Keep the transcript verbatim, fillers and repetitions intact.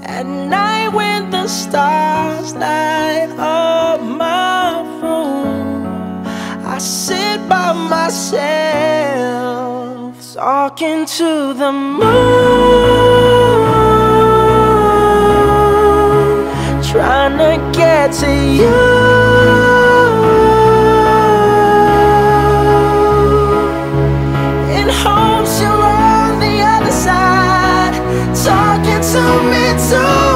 At night when the stars light up my room, I sit by myself talking to the moon, trying to get to you. In hopes you're on the other side, talking to me too.